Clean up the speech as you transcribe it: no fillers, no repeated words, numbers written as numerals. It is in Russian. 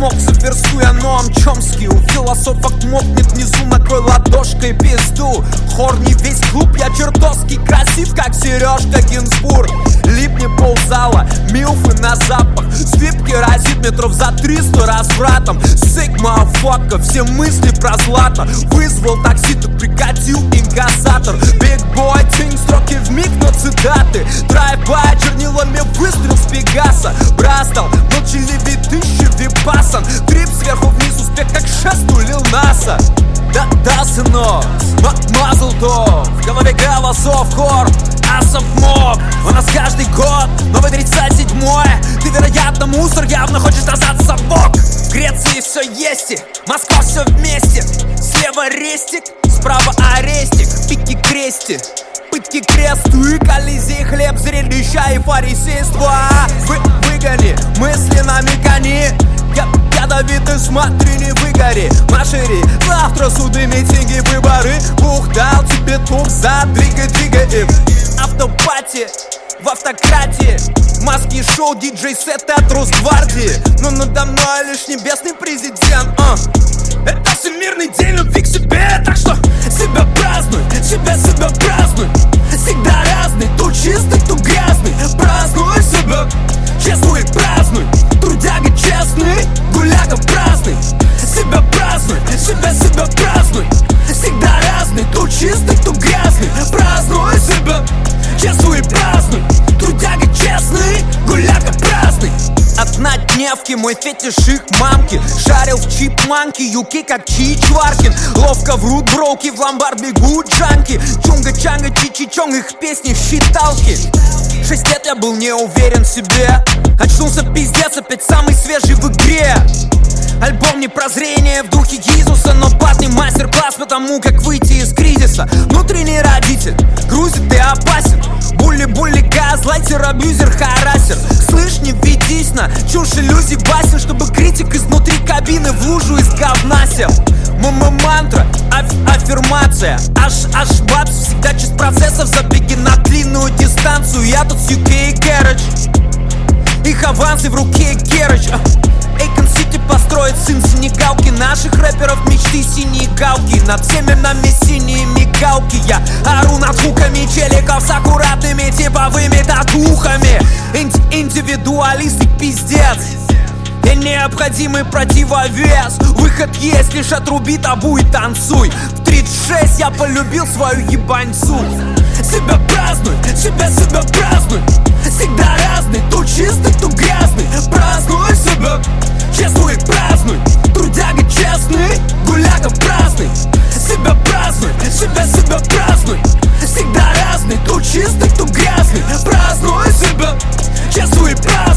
смог, заверстуя Ноам Чомски. У философок мокнет внизу, накрой ладошкой пизду. Хорни весь клуб, я чертовски красив, как Сережка Гинзбург. Липни ползала, милфы на запах. Свипки разит метров за 300 развратом. Сигма фака, все мысли про злато. Вызвал такси, так прикатил инкассатор. Big boy, тень, строки вмиг, но цитаты. Драйв-бай, чернилами выстрел с Пегаса. Брастал, молчаливый тысячи випасан. Трип сверху вниз, успех как шест у Лил Наса. Да, сынок, мазл-то. В голове голосов хор, асов моб. У нас каждый год новый 37-й. Ты, вероятно, мусор, явно хочешь назад совок. В Греции все есть, Москва все вместе. Слева рестик, справа арестик. Пики крести, пытки кресту и колизей. Хлеб, зрелища и фарисейство. Выгони, мысли намекани. Ядовитый, смотри, не выгори. Машири, завтра суды, митинги, выборы. Бог дал тебе тур, задвигай им. Автопати в автократии. Маски шоу, диджей-сеты от Росгвардии. Но надо мной лишь небесный президент. Это всемирный день любви к себе. Так что себя празднуй, себя празднуй. Всегда разный, то чистый, то грязный. Празднуй себя, честный, празднуй. Трудяга честный, гуляка праздный. Себя празднуй, себя празднуй. Всегда разный, то чистый, то грязный. Празднуй себя, честный, празднуй. Трудяга честный, гуляка праздный. Однодневки, мой фетиш их мамки. Шарил в чипманки, юки как Чичваркин. Ловко врут броуки, в ломбард бегут джанки. Чунга-чанга, чичи-чонг, их песни в считалке. 6 лет я был не уверен в себе. Очнулся пиздец, опять самый свежий в игре. Альбом не прозрение в духе Иисуса, но платный мастер-класс по тому, как выйти из кризиса. Внутренний родитель грузит и опасен. Булли-булли, газлайтер, абьюзер, харасер. Слышь, не ведись на чушь иллюзий басен, чтобы критик изнутри кабины в лужу из говна сел. Мантра, аффирмация. Аж бабс, всегда через процессов. Забеги на длинную дистанцию. Я тут с UK и Carriage. Их авансы в руке Керыч. Эйкон Сити построит сын синегалки. Наших рэперов мечты синие галки. Над всеми нами синие мигалки. Я ору над хуками челиков с аккуратными типовыми татухами. Индивидуалист и пиздец. И необходимый противовес. Выход есть, лишь отруби табу и танцуй. В 36 я полюбил свою ебаньцу. Себя празднуй, себя празднуй. Всегда разный, то чистый, то грязный. Празднуй себя, честный, празднуй. Трудяга честный, гуляка праздный. Себя празднуй, себя празднуй. Всегда разный, то чистый, то грязный. Празднуй себя, честный, празднуй.